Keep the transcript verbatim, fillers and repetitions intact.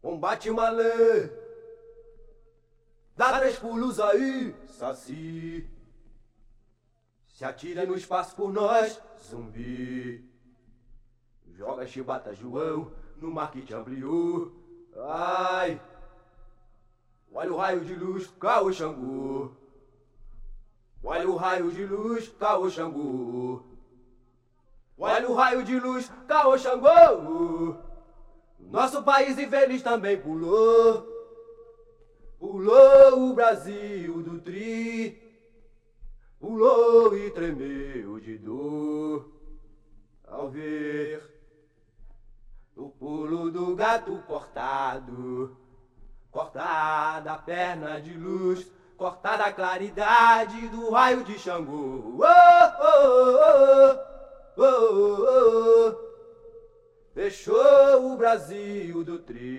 Combate malê, dá três pulos aí, saci. Se atira no espaço por nós, zumbi. Joga chibata João no mar que te ampliou. Ai, olha o raio de luz, caô Xangô. Olha o raio de luz, caô Xangô. Olha o raio de luz, caô Xangô. Nosso país infeliz também pulou. Pulou o Brasil do tri. Pulou e tremeu de dor ao ver o pulo do gato cortado. Cortada a perna de luz, cortada a claridade do raio de Xangô. Oh, oh, oh, oh, oh, oh. Fechou o Brasil do tri.